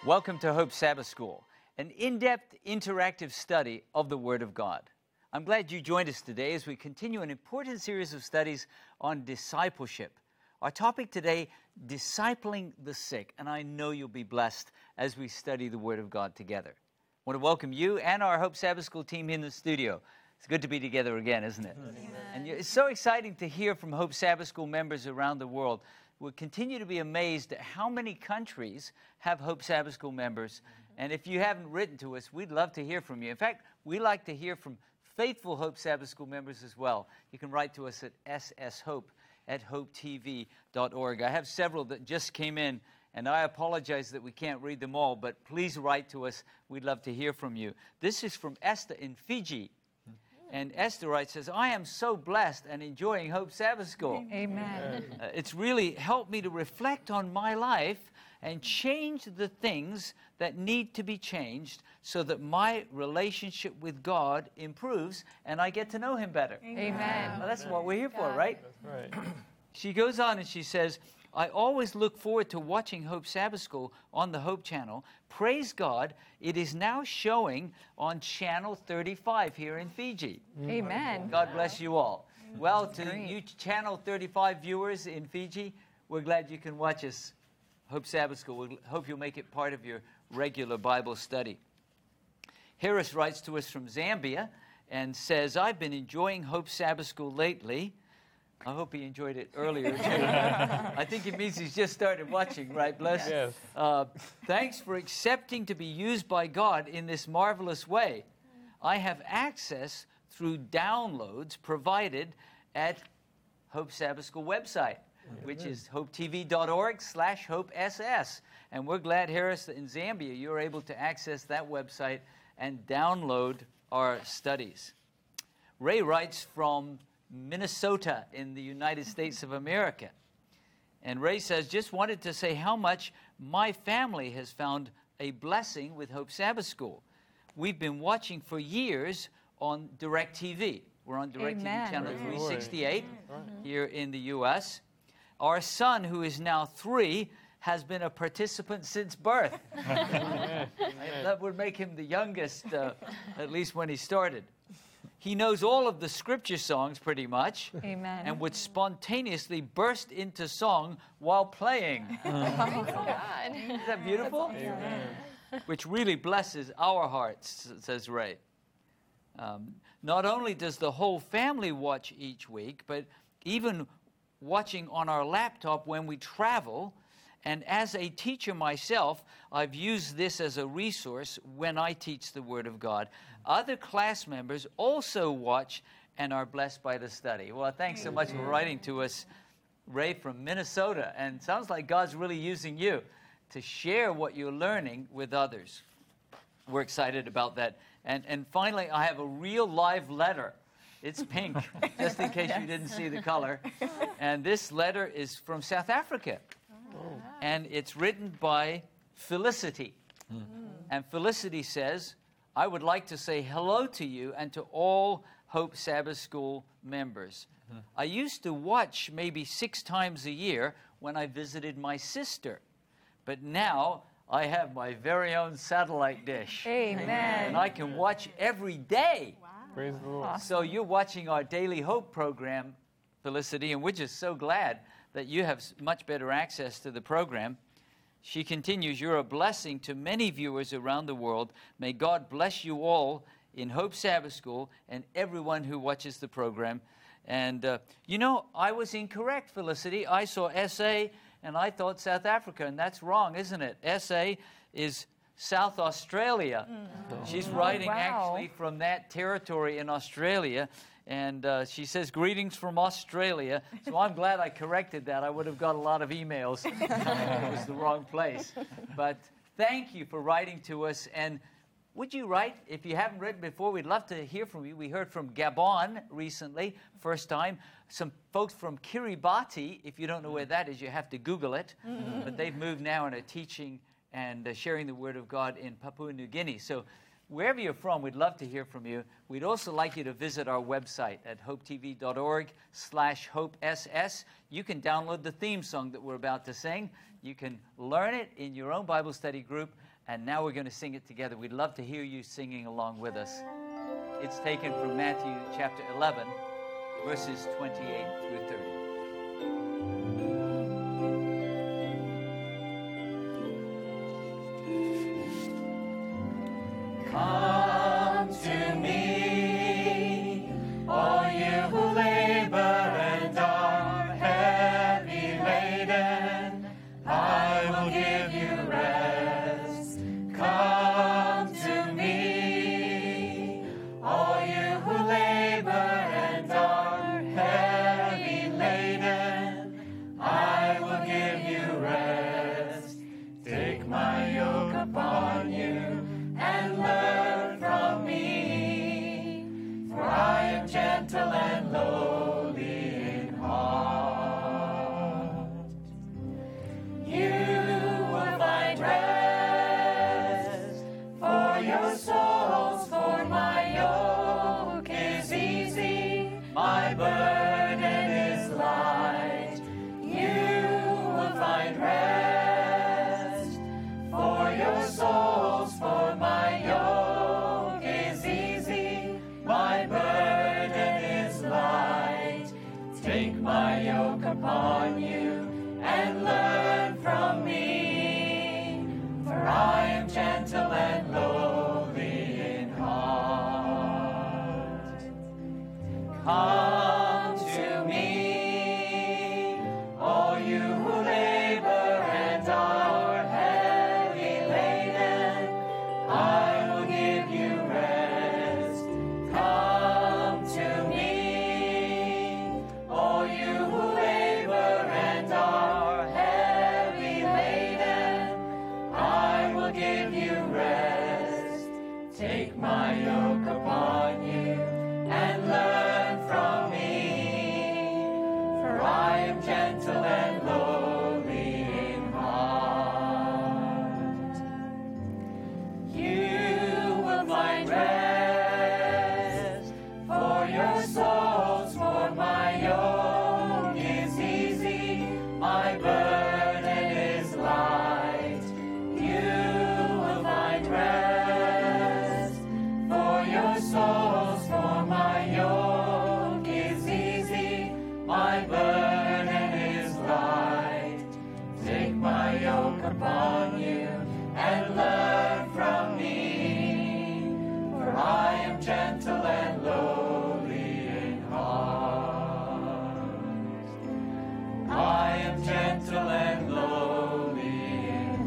Welcome to Hope Sabbath School, an in-depth interactive study of the Word of God. I'm glad you joined us today as we continue an important series of studies on discipleship. Our topic today, discipling the sick, and I know you'll be blessed as we study the Word of God together. I want to welcome you and our Hope Sabbath School team in the studio. It's good to be together again, isn't it? Amen. And it's so exciting to hear from Hope Sabbath School members around the world. We'll continue to be amazed at how many countries have Hope Sabbath School members. And if you haven't written to us, we'd love to hear from you. In fact, we like to hear from faithful Hope Sabbath School members as well. You can write to us at sshope@hopetv.org. I have several that just came in, and I apologize that we can't read them all, but please write to us. We'd love to hear from you. This is from Esther in Fiji. And Esther writes, says, I am so blessed and enjoying Hope Sabbath School. Amen. It's really helped me to reflect on my life and change the things that need to be changed so that my relationship with God improves and I get to know Him better. Amen. Well, that's what we're here for, right? That's right. She goes on and she says, I always look forward to watching Hope Sabbath School on the Hope Channel. Praise God, it is now showing on Channel 35 here in Fiji. Amen. God bless you all. Well, to you Channel 35 viewers in Fiji, we're glad you can watch us, Hope Sabbath School. We hope you'll make it part of your regular Bible study. Harris writes to us from Zambia and says, I've been enjoying Hope Sabbath School lately. I hope he enjoyed it earlier, too. I think it means he's just started watching, right, Bless? Yes. Thanks for accepting to be used by God in this marvelous way. I have access through downloads provided at Hope Sabbath School website, which is hopetv.org/hopeSS. And we're glad, Harris, that in Zambia you're able to access that website and download our studies. Ray writes from Minnesota in the United States of America. And Ray says, just wanted to say how much my family has found a blessing with Hope Sabbath School. We've been watching for years on DirecTV. We're on DirecTV Amen. channel 368 here in the U.S. Our son, who is now 3, has been a participant since birth. That would make him the youngest, at least when he started. He knows all of the scripture songs pretty much. Amen. And would spontaneously burst into song while playing. God. Is that beautiful? Amen. Which really blesses our hearts, says Ray. Not only does the whole family watch each week, but even watching on our laptop when we travel. And as a teacher myself, I've used this as a resource when I teach the Word of God. Other class members also watch and are blessed by the study. Well, thanks so much for writing to us, Ray from Minnesota. And sounds like God's really using you to share what you're learning with others. We're excited about that. And finally, I have a real live letter. It's pink, just in case you didn't see the color. And this letter is from South Africa. And it's written by Felicity. And Felicity says, I would like to say hello to you and to all Hope Sabbath School members. I used to watch maybe 6 times a year when I visited my sister. But now I have my very own satellite dish. Amen. And I can watch every day. Praise the Lord. So you're watching our Daily Hope program, Felicity, and we're just so glad that you have much better access to the program. She continues, you're a blessing to many viewers around the world. May God bless you all in Hope Sabbath School and everyone who watches the program. And, I was incorrect, Felicity. I saw SA and I thought South Africa, and that's wrong, isn't it? SA is South Australia. She's writing actually from that territory in Australia. And she says, greetings from Australia. So I'm glad I corrected that. I would have got a lot of emails. It was the wrong place. But thank you for writing to us. And would you write? If you haven't written before, we'd love to hear from you. We heard from Gabon recently, first time. Some folks from Kiribati. If you don't know where that is, you have to Google it. But they've moved now and are teaching and sharing the Word of God in Papua New Guinea. So wherever you're from, we'd love to hear from you. We'd also like you to visit our website at hopetv.org/hopeSS. You can download the theme song that we're about to sing. You can learn it in your own Bible study group, And now we're going to sing it together. We'd love to hear you singing along with us. It's taken from Matthew chapter 11, verses 28 through 30. Come to me, all you who labor and are heavy laden, I will give you rest. Come to me, all you who labor and are heavy laden, I will give you rest. Take my yoke upon you and learn from me, for I am gentle and lowly in heart. You will find rest for your souls, for my yoke is easy, my burden is light. You will find rest for your souls, for my yoke is easy, my burden is light. Take my yoke upon you and learn from me, for I am gentle and lowly in heart. Come to me, all you who labor and are heavy laden, I will give you rest. Come to me, all you who labor and are heavy laden, I will give you rest. Take my yoke upon you and learn from me, for I am gentle and lowly in heart. You will find rest for your souls, for my yoke is easy, my burden is light. You will find rest for your souls, for my yoke is easy, my burden is light. Take my yoke upon you and learn from me, for I am gentle and lowly in heart. I am gentle and lowly in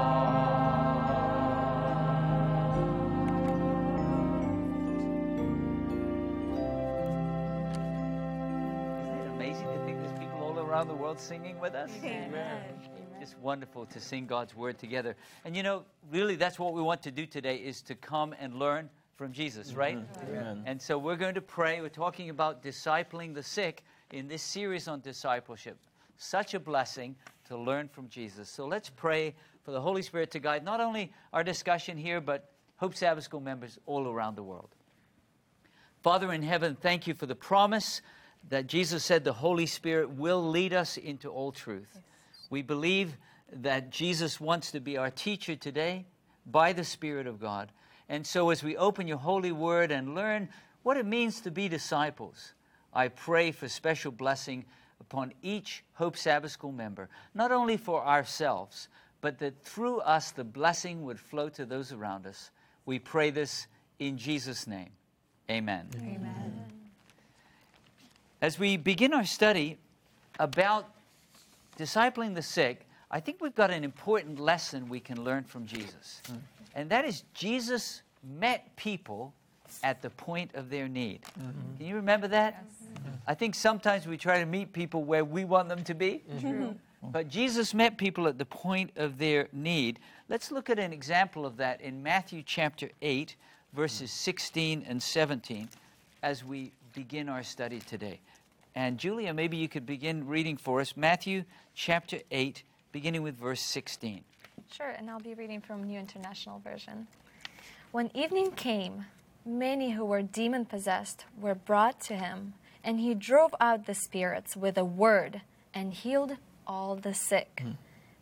Isn't it amazing to think there's people all around the world singing with us? Amen. It's wonderful to sing God's word together. And you know, really, that's what we want to do today, is to come and learn from Jesus, right? Amen. And so we're going to pray. We're talking about discipling the sick in this series on discipleship. Such a blessing to learn from Jesus. So let's pray for the Holy Spirit to guide not only our discussion here, but Hope Sabbath School members all around the world. Father in heaven, thank you for the promise that Jesus said the Holy Spirit will lead us into all truth. Yes. We believe that Jesus wants to be our teacher today by the Spirit of God. And so as we open your holy word and learn what it means to be disciples, I pray for special blessing upon each Hope Sabbath School member, not only for ourselves, but that through us the blessing would flow to those around us. We pray this in Jesus' name. Amen. Amen. As we begin our study about discipling the sick, I think we've got an important lesson we can learn from Jesus. And that is, Jesus met people at the point of their need. Can you remember that? Yes. I think sometimes we try to meet people where we want them to be. True. But Jesus met people at the point of their need. Let's look at an example of that in Matthew chapter 8, verses 16 and 17, as we begin our study today. And Julia, maybe you could begin reading for us Matthew chapter 8, beginning with verse 16. Sure, and I'll be reading from New International Version. When evening came, many who were demon-possessed were brought to him, and he drove out the spirits with a word and healed all the sick.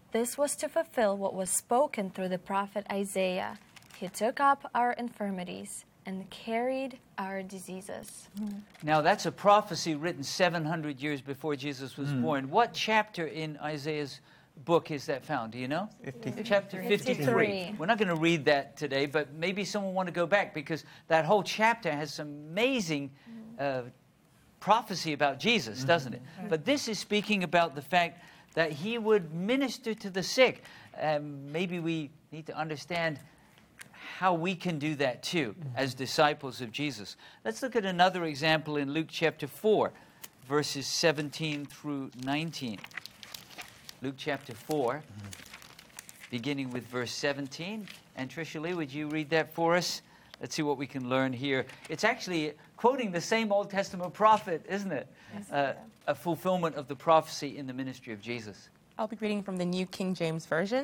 This was to fulfill what was spoken through the prophet Isaiah. He took up our infirmities and carried our diseases. Now, that's a prophecy written 700 years before Jesus was born. What chapter in Isaiah's book is that found? Do you know? Chapter 53. We're not going to read that today, but maybe someone want to go back, because that whole chapter has some amazing prophecy about Jesus, doesn't it? But this is speaking about the fact that he would minister to the sick. Maybe we need to understand how we can do that too as disciples of Jesus. Let's look at another example in Luke chapter 4, verses 17 through 19. Luke chapter 4, beginning with verse 17. And Tricia Lee, would you read that for us? Let's see what we can learn here. It's actually quoting the same Old Testament prophet, isn't it? Yes. A fulfillment of the prophecy in the ministry of Jesus. I'll be reading from the New King James Version.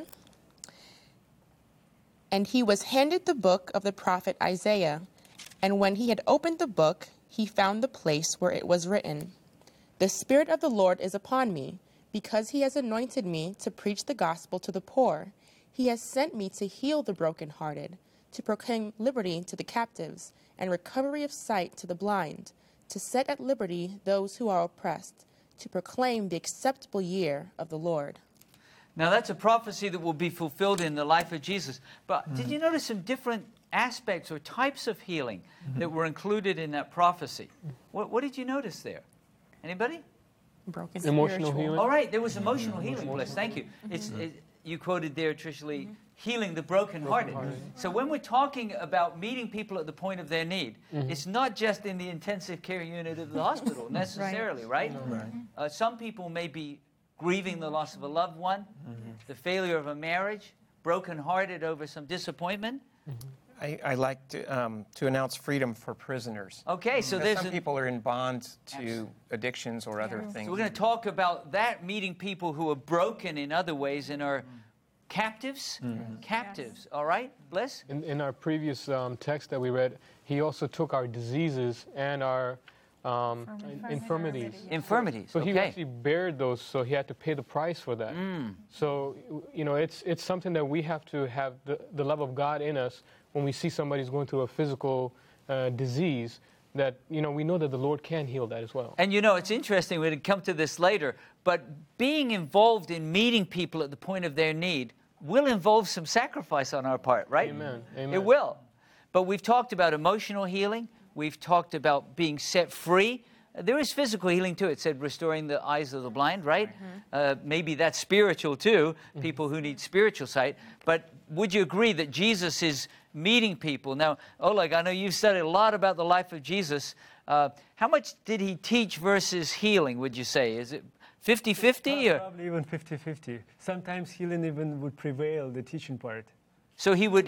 And he was handed the book of the prophet Isaiah. And when he had opened the book, he found the place where it was written, "The Spirit of the Lord is upon me, because he has anointed me to preach the gospel to the poor. He has sent me to heal the brokenhearted, to proclaim liberty to the captives, and recovery of sight to the blind, to set at liberty those who are oppressed, to proclaim the acceptable year of the Lord." Now, that's a prophecy that will be fulfilled in the life of Jesus. But did you notice some different aspects or types of healing that were included in that prophecy? What did you notice there? Anybody? Broken Emotional spiritual. healing. All right, there was emotional healing, Bliss. Thank you. You quoted there, Tricia Lee, healing the brokenhearted. So when we're talking about meeting people at the point of their need, it's not just in the intensive care unit of the hospital necessarily, right? Some people may be grieving the loss of a loved one, the failure of a marriage, brokenhearted over some disappointment. I like to announce freedom for prisoners. Okay, so Because there's some people are in bonds to addictions or other things. So we're going to talk about that, meeting people who are broken in other ways and are captives. Captives, all right? Bliss? In our previous text that we read, he also took our diseases and our infirmities. Infirmities, So he okay. actually bared those, so he had to pay the price for that. So, it's something that we have to have the love of God in us when we see somebody's going through a physical disease, that, we know that the Lord can heal that as well. And it's interesting, we'll come to this later, but being involved in meeting people at the point of their need will involve some sacrifice on our part, right? Amen. Amen. It will. But we've talked about emotional healing. We've talked about being set free. There is physical healing too. It said restoring the eyes of the blind, right? Maybe that's spiritual too, people who need spiritual sight. But would you agree that Jesus is meeting people? Now, Oleg, I know you've studied a lot about the life of Jesus. How much did he teach versus healing, would you say? Is it 50-50? Probably even 50-50. Sometimes healing even would prevail, the teaching part. So he would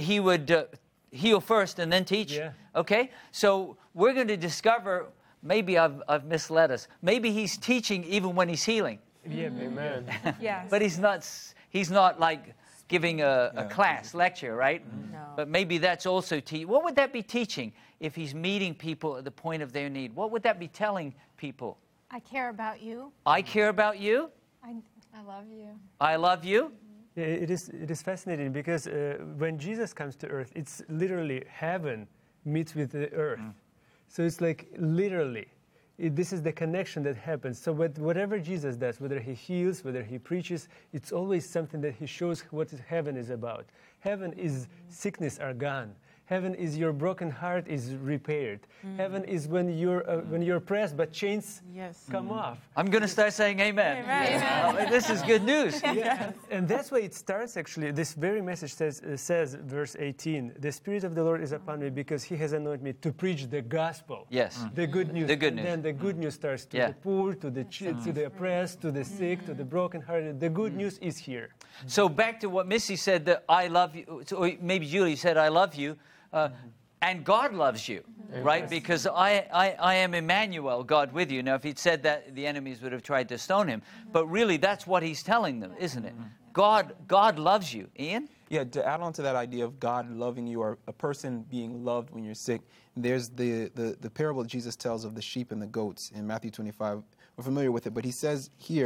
heal first and then teach? Yeah. Okay, so we're going to discover, maybe I've misled us, maybe he's teaching even when he's healing. Yeah, Amen. Yes. But he's not like giving a class, lecture, right? No. But maybe that's also what would that be teaching if he's meeting people at the point of their need? What would that be telling people? I care about you. I care about you. I love you. I love you. Yeah, it is fascinating because when Jesus comes to earth, it's literally heaven meets with the earth. So it's like literally, this is the connection that happens. So whatever Jesus does, whether he heals, whether he preaches, it's always something that he shows what heaven is about. Heaven is sickness are gone. Heaven is your broken heart is repaired. Heaven is when you're pressed, but chains come off. I'm going to start saying amen. This is good news. Yeah. And that's why it starts actually. This very message says, verse 18, "The Spirit of the Lord is upon me because he has anointed me to preach the gospel." Yes. The good news. The good And news. then the good news starts to Yeah. the poor, to the oppressed, to the sick, to the brokenhearted. The good news is here. So back to what Missy said, that I love you, or maybe Julie said, I love you, and God loves you, right? Because I am Emmanuel, God with you. Now, if he'd said that, the enemies would have tried to stone him. But really, that's what he's telling them, isn't it? God loves you. Ian? Yeah, to add on to that idea of God loving you, or a person being loved when you're sick, there's the parable Jesus tells of the sheep and the goats in Matthew 25. We're familiar with it, but he says here,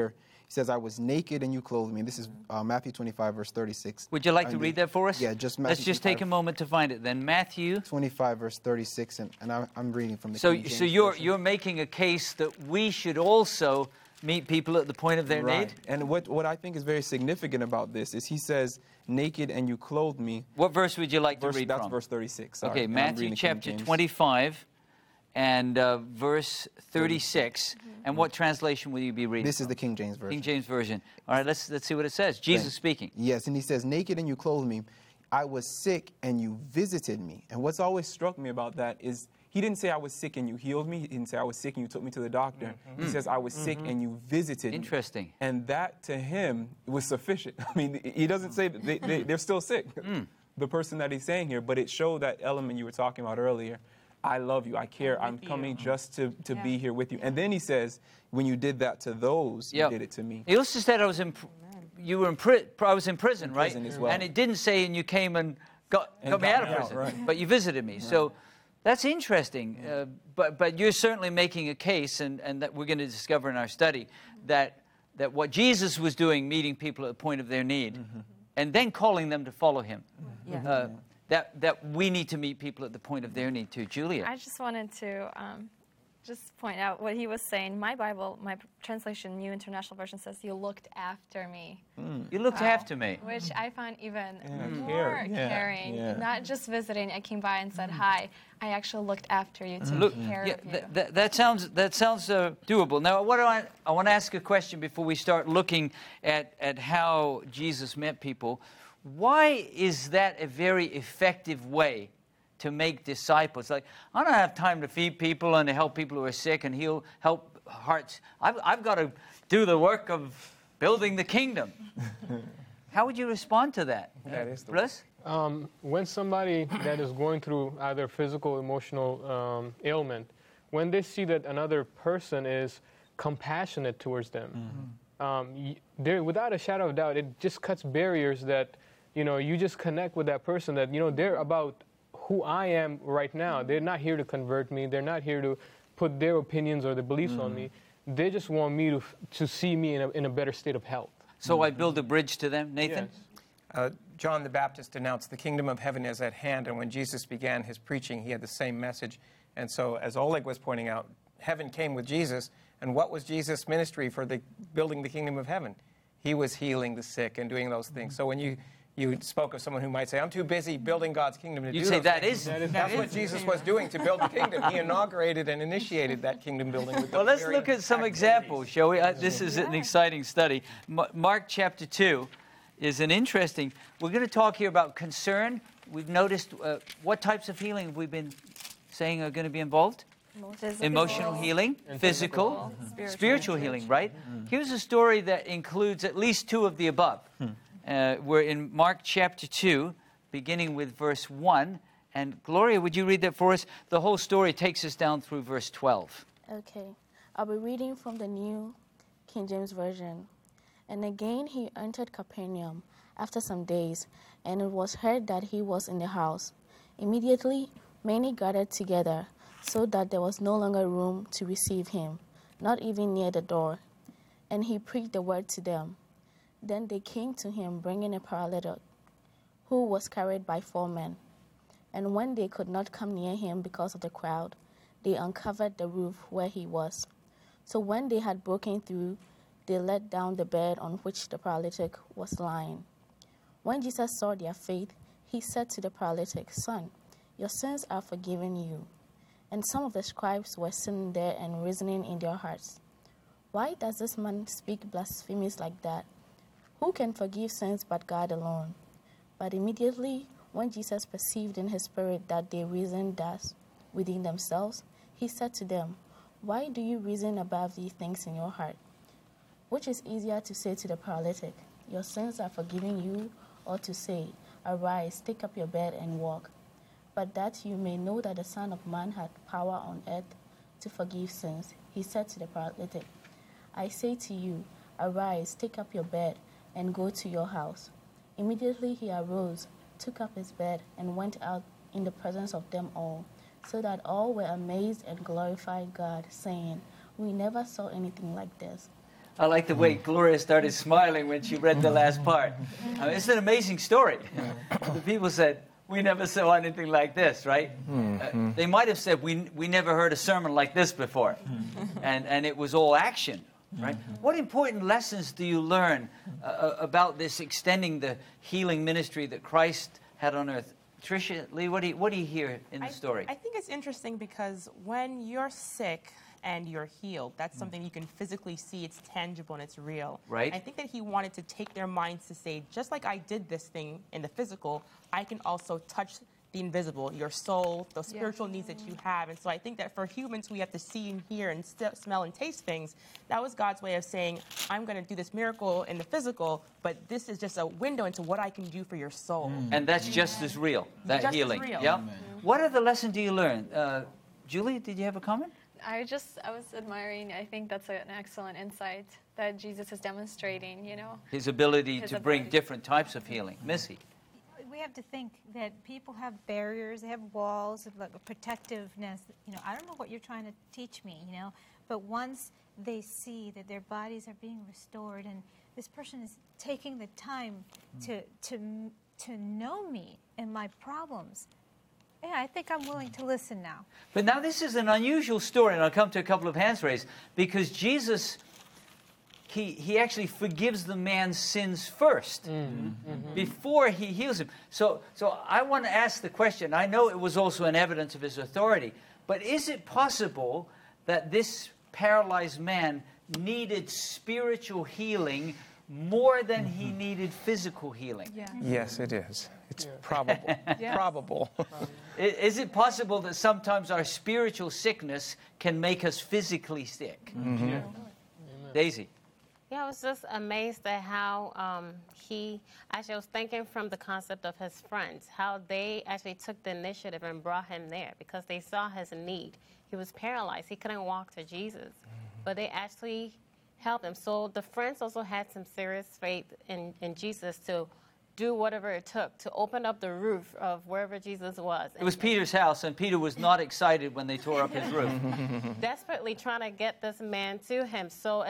He says, I was naked and you clothed me. This is Matthew 25, verse 36. Would you like to read that for us? Yeah, just Let's Matthew just take 25. a moment to find it then. Matthew. 25, verse 36, and I'm reading from the So King James you're Version. you're making a case that we should also meet people at the point of their Right. need. And what I think is very significant about this is he says, naked and you clothed me. What verse would you like to read That's from? verse 36. Sorry. Okay, And I'm Matthew reading King chapter James. 25 and verse 36. And what translation will you be reading? This is the King James Version. King James Version. All right, let's see what it says. Jesus speaking. Yes, and he says, naked and you clothed me. I was sick and you visited me. And what's always struck me about that is he didn't say I was sick and you healed me. He didn't say I was sick and you took me to the doctor. He says I was sick and you visited me. Interesting. And that to him was sufficient. I mean, he doesn't say that they're still sick, the person that he's saying here, but it showed that element you were talking about earlier. I love you. I care. I'm coming just to be here with you. And then he says, when you did that to those, you did it to me. He also said I was in prison, right? prison as well. And it didn't say, and you came and got me out of prison, right. but you visited me. Right. So that's interesting. But you're certainly making a case, and that we're going to discover in our study, that what Jesus was doing, meeting people at the point of their need, and then calling them to follow him. That we need to meet people at the point of their need too. Julia. I just wanted to just point out what he was saying. My Bible, my translation, New International Version, says, you looked after me. You looked after me. Which I find even more care. caring. Yeah. Not just visiting. I came by and said hi. I actually looked after you, took care of you. That sounds doable. Now, I want to ask a question before we start looking at how Jesus met people. Why is that a very effective way to make disciples? Like, I don't have time to feed people and to help people who are sick and help hearts. I've got to do the work of building the kingdom. How would you respond to that? That is the Bliss? When somebody that is going through either physical, emotional ailment, when they see that another person is compassionate towards them, without a shadow of doubt, it just cuts barriers that, you just connect with that person that, they're about who I am right now. They're not here to convert me. They're not here to put their opinions or their beliefs on me. They just want me to see me in a better state of health. So I build a bridge to them, Nathan? Yes. John the Baptist announced the kingdom of heaven is at hand, and when Jesus began his preaching, he had the same message. And so, as Oleg was pointing out, heaven came with Jesus, and what was Jesus' ministry for building the kingdom of heaven? He was healing the sick and doing those things. So when you spoke of someone who might say, I'm too busy building God's kingdom to do You'd say those that things. is... That's what Jesus was doing to build the kingdom. He inaugurated and initiated that kingdom building. With Well, let's look at some activities. examples, shall we? This is an exciting study. Mark chapter 2 is an interesting... We're going to talk here about concern. We've noticed what types of healing have we been saying are going to be involved? Emotional healing, physical, spiritual healing, right? Here's a story that includes at least two of the above. We're in Mark chapter 2, beginning with verse 1. And Gloria, would you read that for us? The whole story takes us down through verse 12. Okay. I'll be reading from the New King James Version. And again he entered Capernaum after some days, and it was heard that he was in the house. Immediately many gathered together, so that there was no longer room to receive him, not even near the door. And he preached the word to them. Then they came to him, bringing a paralytic, who was carried by 4 men. And when they could not come near him because of the crowd, they uncovered the roof where he was. So when they had broken through, they let down the bed on which the paralytic was lying. When Jesus saw their faith, he said to the paralytic, Son, your sins are forgiven you. And some of the scribes were sitting there and reasoning in their hearts, why does this man speak blasphemies like that? Who can forgive sins but God alone? But immediately, when Jesus perceived in his spirit that they reasoned thus within themselves, he said to them, why do you reason about these things in your heart? Which is easier to say to the paralytic, your sins are forgiven you, or to say, arise, take up your bed and walk? But that you may know that the Son of Man had power on earth to forgive sins, he said to the paralytic, I say to you, arise, take up your bed, and go to your house. Immediately he arose, took up his bed, and went out in the presence of them all, so that all were amazed and glorified God, saying, we never saw anything like this. I like the way Gloria started smiling when she read the last part. It's an amazing story. The people said, we never saw anything like this, right? They might have said, we never heard a sermon like this before. And it was all action, right? What important lessons do you learn about this extending the healing ministry that Christ had on earth? Tricia, Lee, what do you hear in the story? I think it's interesting because when you're sick and you're healed, that's something you can physically see. It's tangible and it's real. Right. I think that he wanted to take their minds to say, just like I did this thing in the physical, I can also touch the invisible, your soul, the spiritual needs that you have. And so I think that for humans, we have to see and hear and smell and taste things. That was God's way of saying, I'm going to do this miracle in the physical, but this is just a window into what I can do for your soul. And that's just as real, that Just as healing. real. Yeah. What other lesson do you learn? Julie, did you have a comment? I was admiring, I think that's an excellent insight that Jesus is demonstrating, His ability His to bring ability. different types of healing. Missy. We have to think that people have barriers, they have walls, of like a protectiveness. I don't know what you're trying to teach me, but once they see that their bodies are being restored and this person is taking the time to know me and my problems, yeah, I think I'm willing to listen now. But now this is an unusual story, and I'll come to a couple of hands raised, because Jesus, he actually forgives the man's sins first, before he heals him. So I want to ask the question, I know it was also an evidence of his authority, but is it possible that this paralyzed man needed spiritual healing more than he needed physical healing? Yeah. Yes, it is. It's probable. Probable. Is it possible that sometimes our spiritual sickness can make us physically sick? Daisy. Yeah, I was just amazed at how I was thinking from the concept of his friends, how they actually took the initiative and brought him there because they saw his need. He was paralyzed. He couldn't walk to Jesus, but they actually helped him. So the friends also had some serious faith in Jesus to do whatever it took to open up the roof of wherever Jesus was. It was Peter's house, and Peter was not excited when they tore up his roof. Desperately trying to get this man to him. So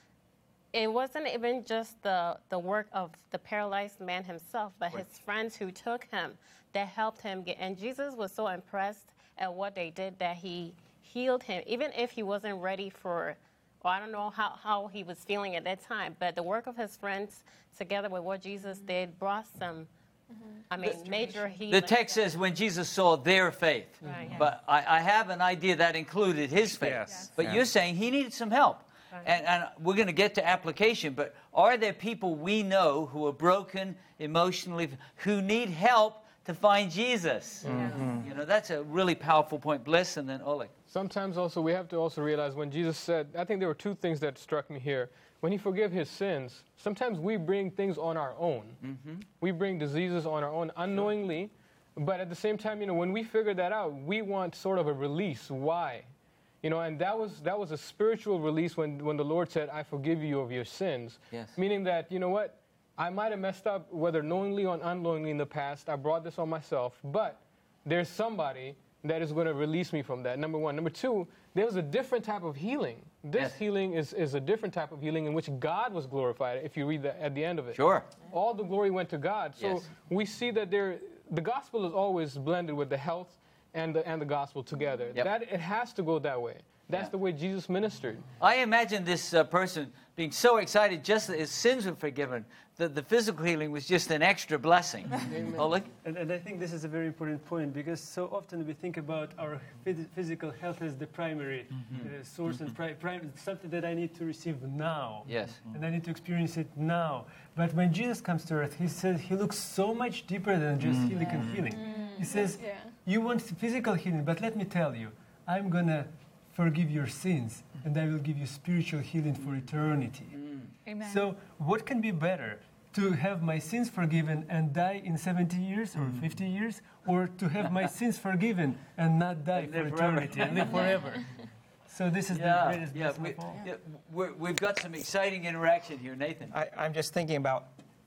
it wasn't even just the work of the paralyzed man himself, but his friends who took him that helped him get. And Jesus was so impressed at what they did that he healed him, even if he wasn't ready for, or I don't know how he was feeling at that time. But the work of his friends, together with what Jesus did, brought some, major healing. The text says when Jesus saw their faith. Right, yeah. But I have an idea that included his faith. Yes. But you're saying he needed some help. Right. And we're going to get to application, but are there people we know who are broken emotionally, who need help to find Jesus? That's a really powerful point. Bliss, and then Oleg. Sometimes also we have to also realize when Jesus said, I think there were two things that struck me here. When he forgave his sins, sometimes we bring things on our own. We bring diseases on our own unknowingly, but at the same time, when we figure that out, we want sort of a release. Why? And that was a spiritual release when the Lord said, I forgive you of your sins. Yes. Meaning that, I might have messed up, whether knowingly or unknowingly in the past. I brought this on myself, but there's somebody that is going to release me from that, number one. Number two, there's a different type of healing. This healing is a different type of healing in which God was glorified, if you read that at the end of it. Sure. All the glory went to God. So we see that the gospel is always blended with the health and the gospel together. That it has to go that way. That's the way Jesus ministered. I imagine this person being so excited just that his sins were forgiven, that the physical healing was just an extra blessing. Oleg? And I think this is a very important point because so often we think about our physical health as the primary source and something that I need to receive now. Yes. And I need to experience it now. But when Jesus comes to earth, he says he looks so much deeper than just healing and healing. He says, you want physical healing, but let me tell you, I'm going to forgive your sins, and I will give you spiritual healing for eternity. Amen. So what can be better? To have my sins forgiven and die in 70 years or 50 years, or to have my sins forgiven and not die for eternity and live forever? So this is the greatest blessing of all. We've got some exciting interaction here. Nathan? I'm just thinking about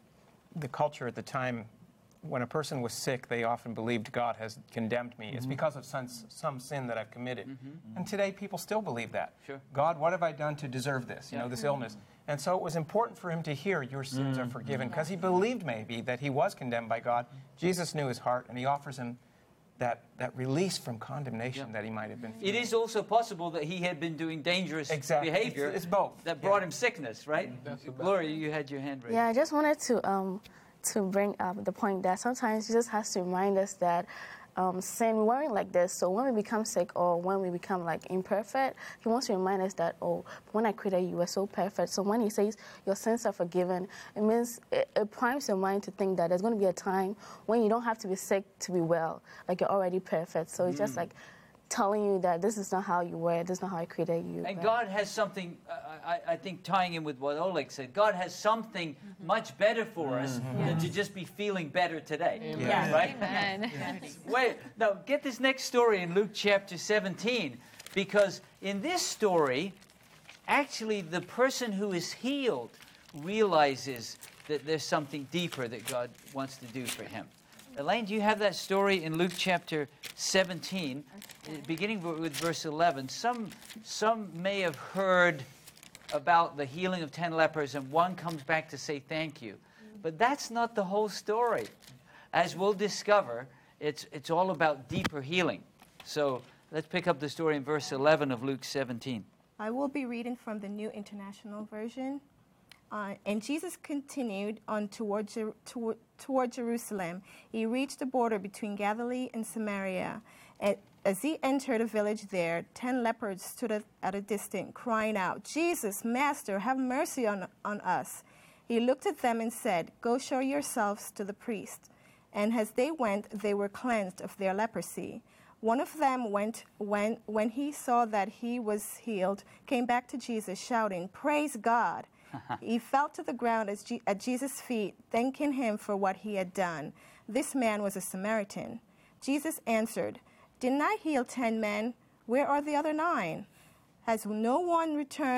the culture at the time. When a person was sick, they often believed God has condemned me. It's because of some sin that I've committed. And today, people still believe that. Sure. God, what have I done to deserve this? This illness. And so it was important for him to hear, your sins are forgiven, because he believed maybe that he was condemned by God. Jesus knew his heart, and he offers him that release from condemnation that he might have been feeling. It is also possible that he had been doing dangerous behavior. It's both. That brought him sickness, right? Gloria, you had your hand raised. Yeah, I just wanted to bring up the point that sometimes Jesus has to remind us that sin, we weren't like this. So when we become sick or when we become like imperfect, he wants to remind us that, oh, when I created you, you were so perfect. So when he says your sins are forgiven, it means it primes your mind to think that there's going to be a time when you don't have to be sick to be well, like you're already perfect. So it's just like telling you that this is not how you were, this is not how I created you. And God has something, I think, tying in with what Oleg said, God has something much better for us than to just be feeling better today. Yes. Right? Amen. Wait, now get this next story in Luke chapter 17, because in this story, actually the person who is healed realizes that there's something deeper that God wants to do for him. Elaine, do you have that story in Luke chapter 17, beginning with verse 11? Some may have heard about the healing of 10 lepers, and one comes back to say thank you. But that's not the whole story. As we'll discover, it's all about deeper healing. So let's pick up the story in verse 11 of Luke 17. I will be reading from the New International Version. And Jesus continued on toward Jerusalem. He reached the border between Galilee and Samaria. And as he entered a village there, 10 lepers stood at a distance, crying out, "Jesus, Master, have mercy on us." He looked at them and said, "Go show yourselves to the priest." And as they went, they were cleansed of their leprosy. One of them when he saw that he was healed, came back to Jesus, shouting, "Praise God." He fell to the ground at Jesus' feet, thanking him for what he had done. This man was a Samaritan. Jesus answered, "Didn't I heal 10 men? Where are the other 9? Has no one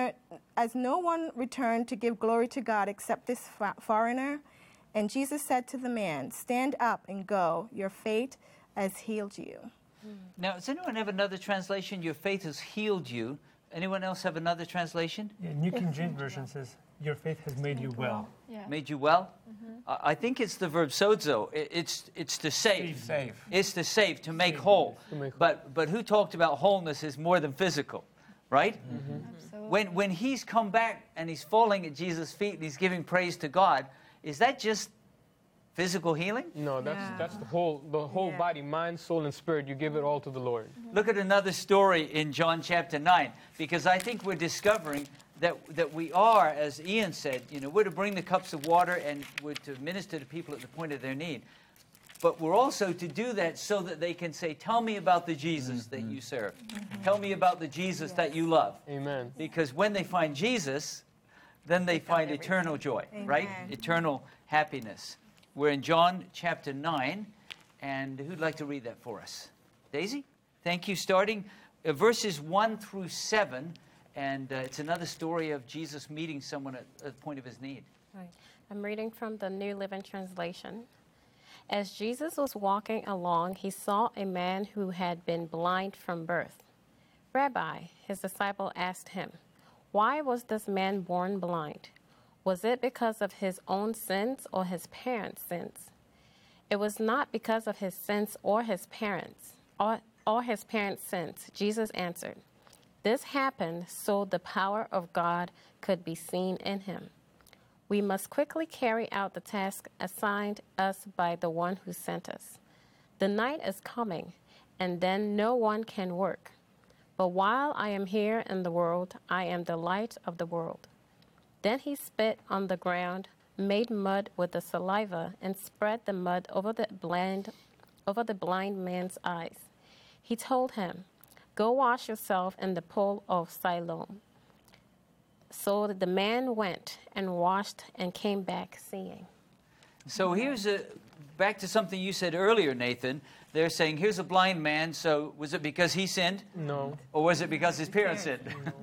returned to give glory to God except this foreigner?" And Jesus said to the man, "Stand up and go. Your faith has healed you." Now, does anyone have another translation? Your faith has healed you. Anyone else have another translation? Yeah, New King James Version says, "Your faith has made you well." Yeah. Made you well? I think it's the verb sozo. It's to save. Save. It's to save, to make whole. But who talked about wholeness is more than physical, right? When he's come back and he's falling at Jesus' feet and he's giving praise to God, is that just physical healing? No, that's the whole body, mind, soul, and spirit. You give it all to the Lord. Look at another story in John chapter 9, because I think we're discovering that we are, as Ian said, we're to bring the cups of water and we're to minister to people at the point of their need. But we're also to do that so that they can say, "Tell me about the Jesus that you serve. Tell me about the Jesus that you love." Amen. Because when they find Jesus, then they find eternal joy, right? Eternal happiness. We're in John chapter 9, and who'd like to read that for us? Daisy? Thank you. Starting verses 1 through 7, and it's another story of Jesus meeting someone at the point of his need. Right. I'm reading from the New Living Translation. As Jesus was walking along, he saw a man who had been blind from birth. "Rabbi," his disciple asked him, "why was this man born blind? Was it because of his own sins or his parents' sins?" "It was not because of his sins or his parents' sins," Jesus answered. "This happened so the power of God could be seen in him. We must quickly carry out the task assigned us by the one who sent us. The night is coming, and then no one can work. But while I am here in the world, I am the light of the world." Then he spit on the ground, made mud with the saliva, and spread the mud over the blind man's eyes. He told him, "Go wash yourself in the pool of Siloam." So the man went and washed and came back seeing. So here's back to something you said earlier, Nathan. They're saying, here's a blind man, so was it because he sinned? No. Or was it because his parents sinned?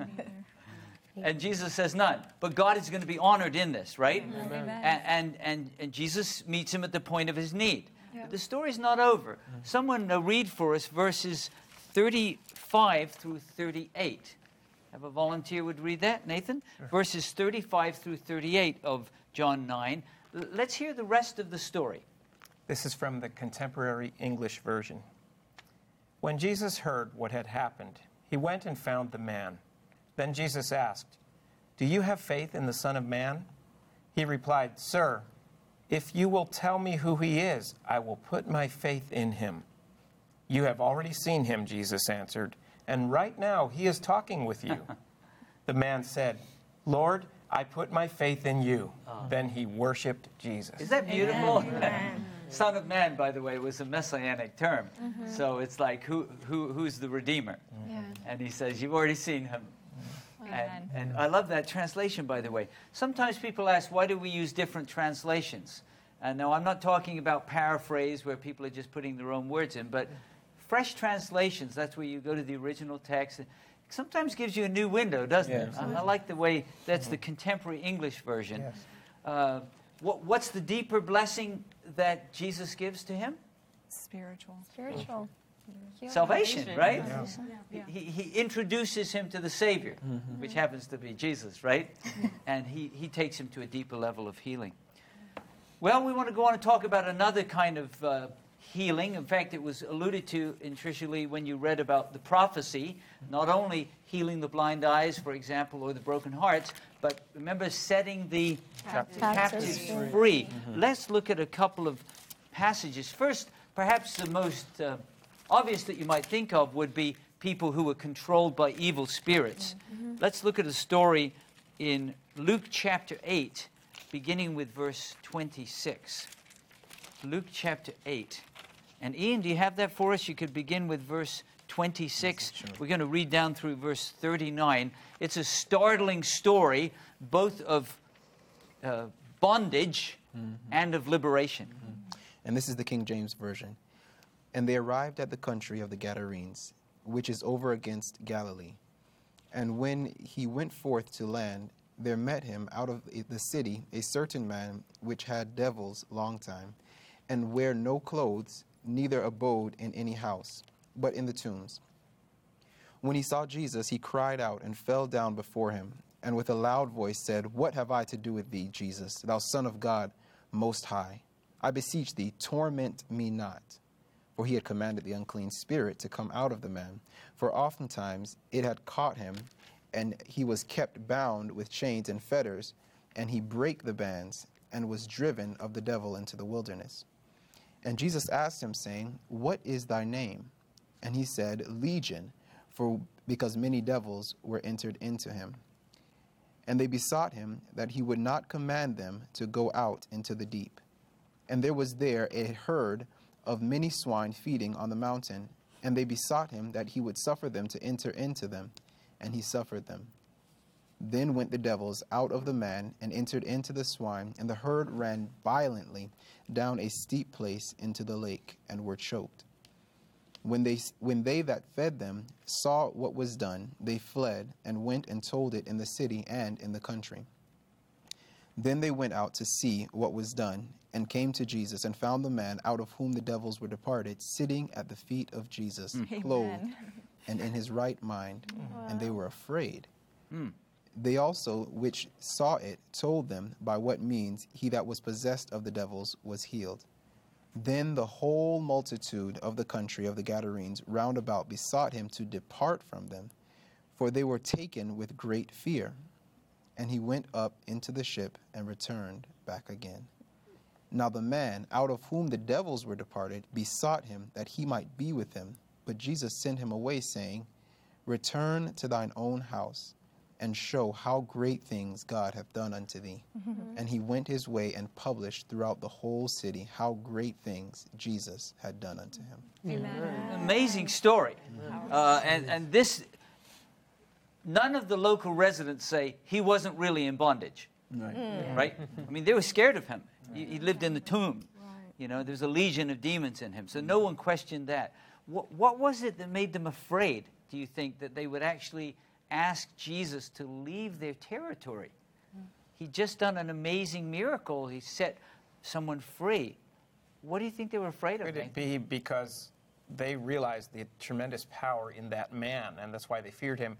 And Jesus says none. But God is going to be honored in this, right? Amen. And Jesus meets him at the point of his need. But the story's not over. Someone read for us verses 35 through 38. Have a volunteer would read that, Nathan? Verses 35 through 38 of John 9. Let's hear the rest of the story. This is from the Contemporary English Version. When Jesus heard what had happened, he went and found the man. Then Jesus asked, "Do you have faith in the Son of Man?" He replied, "Sir, if you will tell me who he is, I will put my faith in him." "You have already seen him," Jesus answered, "and right now he is talking with you." The man said, "Lord, I put my faith in you." Then he worshipped Jesus. Is that beautiful? Son of Man, by the way, was a messianic term. So it's like, who's the Redeemer? And he says, you've already seen him. And I love that translation, by the way. Sometimes people ask, why do we use different translations? And now, I'm not talking about paraphrase where people are just putting their own words in, but fresh translations, that's where you go to the original text. It sometimes gives you a new window, doesn't it? I like the way that's the Contemporary English Version. What's the deeper blessing that Jesus gives to him? Spiritual. Salvation, right? He introduces him to the Savior, which happens to be Jesus, right? And he takes him to a deeper level of healing. Well, we want to go on and talk about another kind of healing. In fact, it was alluded to in Tricia Lee when you read about the prophecy, not only healing the blind eyes, for example, or the broken hearts, but remember setting the captives free. Let's look at a couple of passages. First, perhaps the most obvious that you might think of would be people who were controlled by evil spirits. Let's look at a story in Luke chapter 8, beginning with verse 26. Luke chapter 8. And Ian, do you have that for us? You could begin with verse 26. Yes, sure. We're going to read down through verse 39. It's a startling story, both of bondage and of liberation. And this is the King James Version. And they arrived at the country of the Gadarenes, which is over against Galilee. And when he went forth to land, there met him out of the city a certain man which had devils long time, and wear no clothes, neither abode in any house, but in the tombs. When he saw Jesus, he cried out and fell down before him, and with a loud voice said, What have I to do with thee, Jesus, thou Son of God Most High? I beseech thee, torment me not. For he had commanded the unclean spirit to come out of the man. For oftentimes it had caught him, and he was kept bound with chains and fetters, and he brake the bands, and was driven of the devil into the wilderness. And Jesus asked him, saying, What is thy name? And he said, Legion, because many devils were entered into him. And they besought him that he would not command them to go out into the deep. And there was there a herd of many swine feeding on the mountain, and they besought him that he would suffer them to enter into them, and he suffered them. Then went the devils out of the man and entered into the swine, and the herd ran violently down a steep place into the lake, and were choked. When they that fed them saw what was done, they fled, and went and told it in the city and in the country. Then they went out to see what was done, and came to Jesus, and found the man out of whom the devils were departed, sitting at the feet of Jesus, clothed, and in his right mind, and they were afraid. They also, which saw it, told them by what means he that was possessed of the devils was healed. Then the whole multitude of the country of the Gadarenes round about besought him to depart from them, for they were taken with great fear. And he went up into the ship and returned back again. Now the man, out of whom the devils were departed, besought him that he might be with him. But Jesus sent him away, saying, Return to thine own house, and show how great things God hath done unto thee. And he went his way and published throughout the whole city how great things Jesus had done unto him. Amen. Amazing story. And this, none of the local residents say he wasn't really in bondage. Right? I mean, they were scared of him. He lived in the tomb. You know, there's a legion of demons in him. So no one questioned that. What was it that made them afraid, do you think, that they would actually ask Jesus to leave their territory? He'd just done an amazing miracle. He set someone free. What do you think they were afraid of? Could it be because they realized the tremendous power in that man, and that's why they feared him?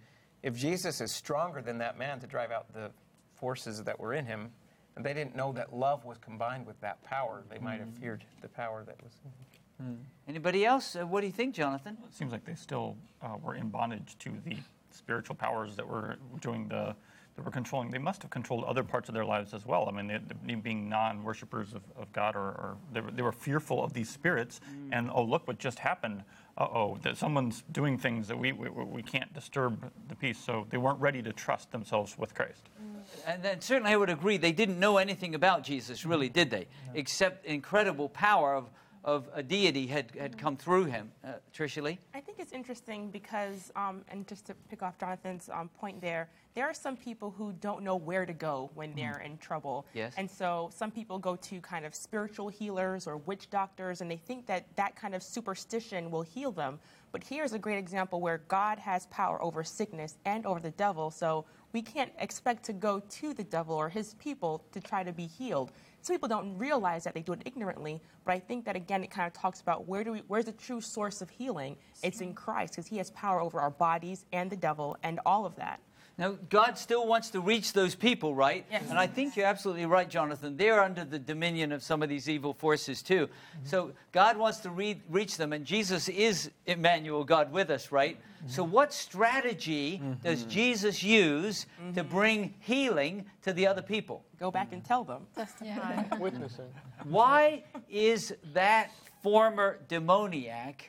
if Jesus is stronger than that man to drive out the forces that were in him, and they didn't know that love was combined with that power, they might have feared the power that was in him. Anybody else? What do you think, Jonathan? It seems like they still were in bondage to the spiritual powers that were doing that were controlling. They must have controlled other parts of their lives as well. I mean, they being non-worshippers of God, or they were fearful of these spirits. And oh, look what just happened. That someone's doing things that we can't disturb the peace. So they weren't ready to trust themselves with Christ. And then certainly I would agree, they didn't know anything about Jesus, really, did they? Except incredible power of a deity had come through him. Tricia Lee? I think it's interesting because, and just to pick off Jonathan's point there are some people who don't know where to go when they're in trouble. Yes. And so some people go to kind of spiritual healers or witch doctors, and they think that that kind of superstition will heal them. But here's a great example where God has power over sickness and over the devil, so we can't expect to go to the devil or his people to try to be healed. Some people don't realize that they do it ignorantly, but I think that, again, it kind of talks about where's the true source of healing? It's in Christ, because he has power over our bodies and the devil and all of that. Now, God still wants to reach those people, right? Yes. And I think you're absolutely right, Jonathan. They're under the dominion of some of these evil forces, too. So God wants to reach them, and Jesus is Emmanuel, God with us, right? So what strategy does Jesus use to bring healing to the other people? Go back and tell them. Witnessing. Why is that former demoniac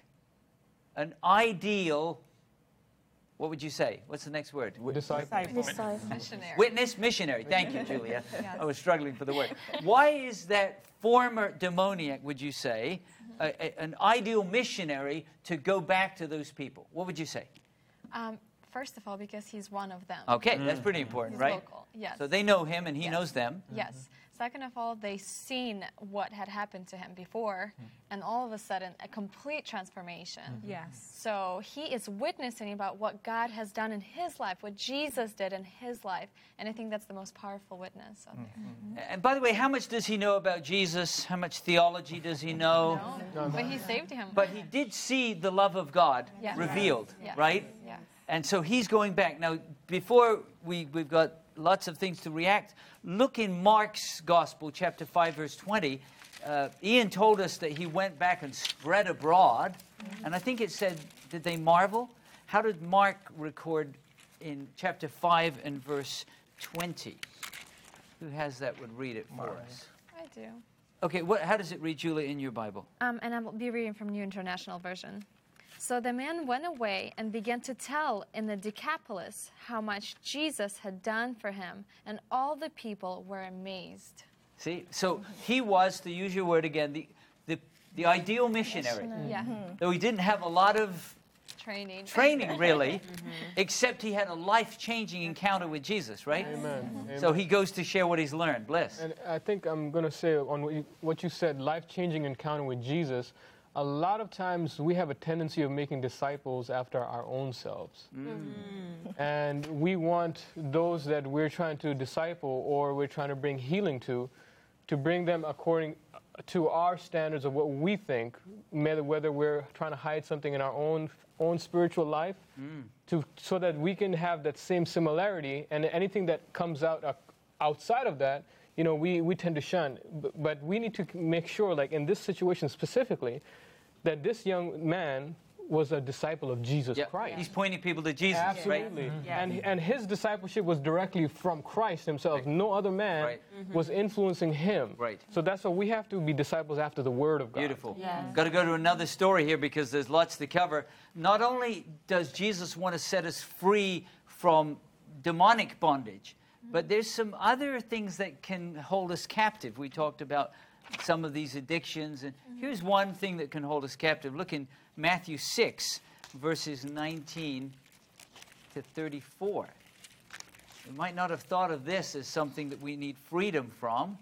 an ideal, what would you say? What's the next word? Disciple. Missionary. Witness, missionary. Thank you, Julia. I was struggling for the word. Why is that former demoniac, would you say, an ideal missionary to go back to those people? What would you say? First of all, because he's one of them. Okay, that's pretty important, He's right? local, yes. So they know him and he knows them. Yes. Second of all, they seen what had happened to him before, and all of a sudden, a complete transformation. Yes. So he is witnessing about what God has done in his life, what Jesus did in his life, and I think that's the most powerful witness out there. And by the way, how much does he know about Jesus? How much theology does he know? No, but he saved him. But he did see the love of God Yes. revealed, Yes. right? Yes. And so he's going back. Now, before we've got lots of things to react, look in Mark's Gospel, chapter 5, verse 20. Ian told us that he went back and spread abroad. And I think it said, did they marvel? How did Mark record in chapter 5 and verse 20? Who has that would read it for us? I do. Okay, how does it read, Julia, in your Bible? And I will be reading from New International Version. So the man went away and began to tell in the Decapolis how much Jesus had done for him, and all the people were amazed. See, so he was, to use your word again, the ideal missionary. Yeah. Though he didn't have a lot of Training, really, except he had a life-changing encounter with Jesus, right? Amen. So he goes to share what he's learned. Bless. And I think I'm going to say on what you said, life-changing encounter with Jesus, a lot of times we have a tendency of making disciples after our own selves. And we want those that we're trying to disciple or we're trying to bring healing to bring them according to our standards of what we think, whether we're trying to hide something in our own spiritual life, so that we can have that same similarity, and anything that comes out outside of that, we tend to shun. But we need to make sure, like in this situation specifically, that this young man was a disciple of Jesus Christ. He's pointing people to Jesus, Absolutely. right? And his discipleship was directly from Christ himself. No other man was influencing him. Right. So that's why we have to be disciples after the Word of God. Beautiful. Got to go to another story here because there's lots to cover. Not only does Jesus want to set us free from demonic bondage, but there's some other things that can hold us captive. We talked about some of these addictions, and here's one thing that can hold us captive. Look in Matthew 6, verses 19 to 34. We might not have thought of this as something that we need freedom from,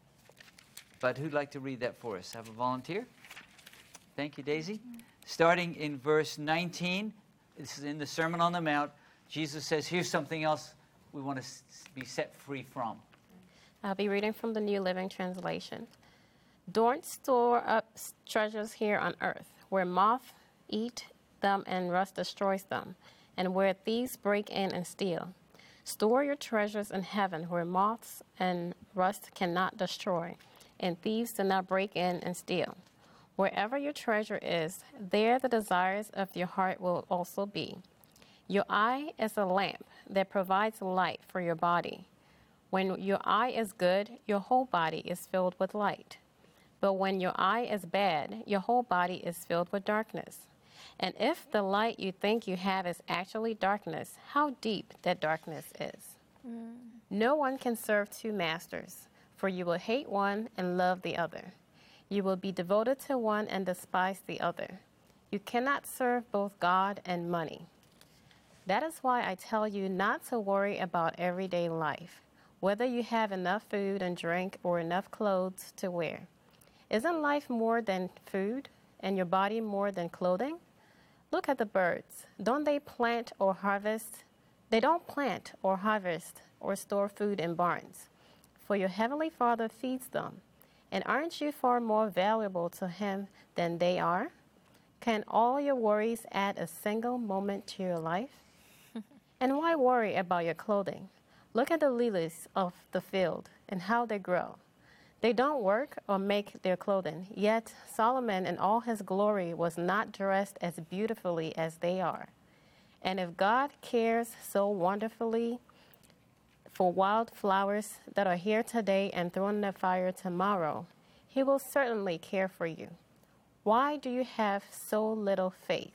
but who'd like to read that for us? Have a volunteer? Thank you, Daisy. Starting in verse 19, this is in the Sermon on the Mount, Jesus says, here's something else we want to be set free from. I'll be reading from the New Living Translation. Don't store up treasures here on earth, where moth eat them and rust destroys them, and where thieves break in and steal. Store your treasures in heaven, where moths and rust cannot destroy, and thieves do not break in and steal. Wherever your treasure is, there the desires of your heart will also be. Your eye is a lamp that provides light for your body. When your eye is good, your whole body is filled with light. But when your eye is bad, your whole body is filled with darkness. And if the light you think you have is actually darkness, how deep that darkness is. No one can serve two masters, for you will hate one and love the other. You will be devoted to one and despise the other. You cannot serve both God and money. That is why I tell you not to worry about everyday life, whether you have enough food and drink or enough clothes to wear. Isn't life more than food, and your body more than clothing? Look at the birds. Don't they plant or harvest? They don't plant or harvest or store food in barns, for your heavenly Father feeds them. And aren't you far more valuable to Him than they are? Can all your worries add a single moment to your life? And why worry about your clothing? Look at the lilies of the field and how they grow. They don't work or make their clothing, yet Solomon in all his glory was not dressed as beautifully as they are. And if God cares so wonderfully for wild flowers that are here today and thrown in the fire tomorrow, He will certainly care for you. Why do you have so little faith?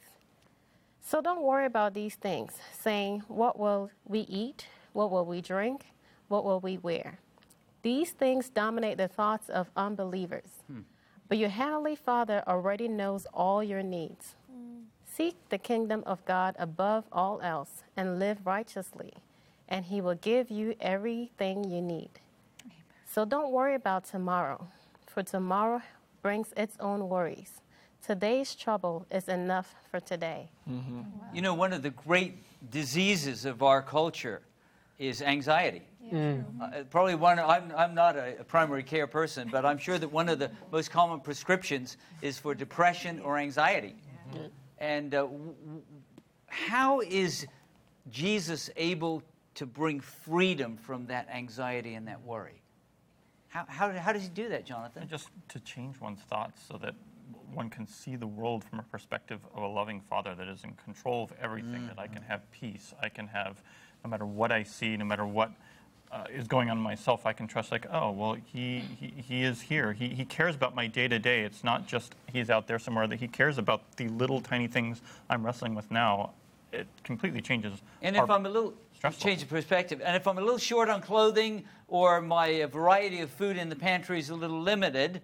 So don't worry about these things, saying, what will we eat? What will we drink? What will we wear? These things dominate the thoughts of unbelievers. But your heavenly Father already knows all your needs. Seek the kingdom of God above all else and live righteously, and He will give you everything you need. So don't worry about tomorrow, for tomorrow brings its own worries. Today's trouble is enough for today. You know, one of the great diseases of our culture is anxiety. Probably one, I'm not a primary care person, but I'm sure that one of the most common prescriptions is for depression or anxiety. And how is Jesus able to bring freedom from that anxiety and that worry? How does He do that, Jonathan? And just to change one's thoughts so that one can see the world from a perspective of a loving Father that is in control of everything, that I can have peace, I can have, no matter what I see, no matter what is going on in myself, I can trust, like, oh, well, he is here. He cares about my day-to-day. It's not just He's out there somewhere, that He cares about the little tiny things I'm wrestling with now. It completely changes. And if I'm a little, change the perspective, and if I'm a little short on clothing or my variety of food in the pantry is a little limited,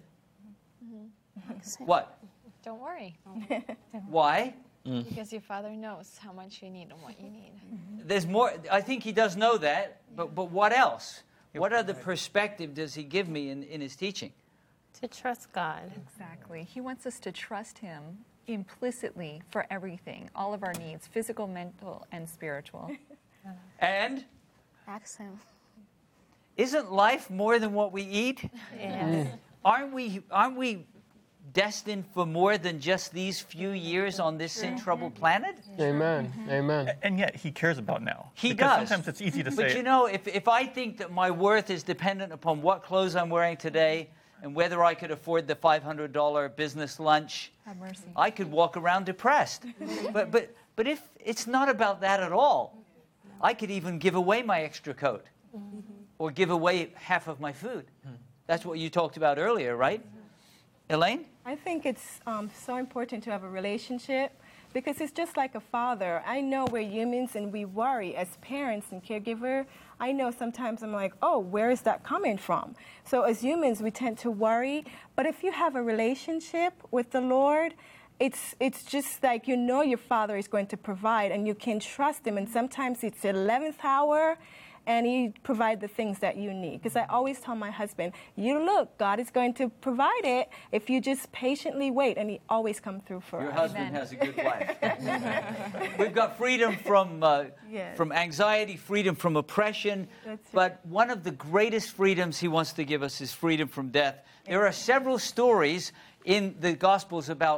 what? Don't worry. Why? Because your Father knows how much you need and what you need. There's more. I think He does know that, but what else? What other perspective does He give me in His teaching? To trust God. Exactly. He wants us to trust Him implicitly for everything, all of our needs, physical, mental, and spiritual. And? Ask Him. Isn't life more than what we eat? Yes. Aren't we destined for more than just these few years on this sin-troubled planet? Amen. Amen. And yet He cares about now. He because does. Sometimes it's easy to say. But you know, if I think that my worth is dependent upon what clothes I'm wearing today and whether I could afford the $500 business lunch, Have mercy. I could walk around depressed. But if it's not about that at all, I could even give away my extra coat or give away half of my food. That's what you talked about earlier, right? Elaine? I think it's so important to have a relationship because it's just like a father. I know we're humans and we worry as parents and caregiver. I know sometimes I'm like, oh, where is that coming from? So as humans, we tend to worry. But if you have a relationship with the Lord, it's just like you know your Father is going to provide and you can trust Him. And sometimes it's the 11th hour and He provides the things that you need. Because I always tell my husband, you look, God is going to provide it if you just patiently wait. And He always comes through for us. Your husband has a good wife. We've got freedom from anxiety, freedom from oppression. But one of the greatest freedoms He wants to give us is freedom from death. There are several stories in the Gospels about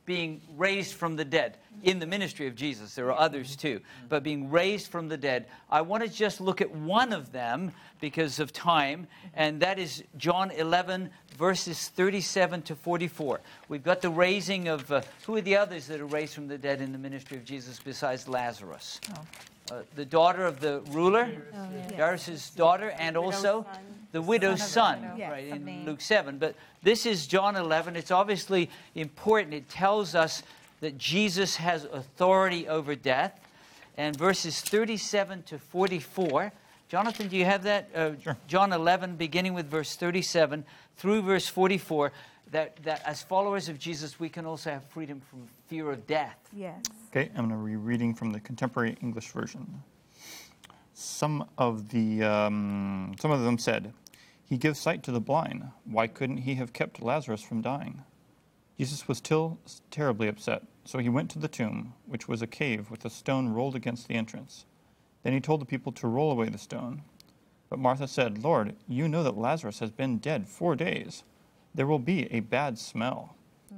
being raised from the dead. In the ministry of Jesus, there are others too, but being raised from the dead. I want to just look at one of them because of time, and that is John 11, verses 37 to 44. We've got the raising of, who are the others that are raised from the dead in the ministry of Jesus besides Lazarus? The daughter of the ruler, Jairus' daughter, and also the widow's son, right, in Luke 7. But this is John 11. It's obviously important. It tells us that Jesus has authority over death. And verses 37 to 44. Jonathan, do you have that? Sure. John 11, beginning with verse 37 through verse 44. That as followers of Jesus, we can also have freedom from fear of death. Yes. Okay, I'm going to be reading from the Contemporary English Version. Some of them said, "He gives sight to the blind. Why couldn't he have kept Lazarus from dying?" Jesus was still terribly upset, so he went to the tomb, which was a cave with a stone rolled against the entrance. Then he told the people to roll away the stone. But Martha said, "Lord, you know that Lazarus has been dead 4 days. There will be a bad smell."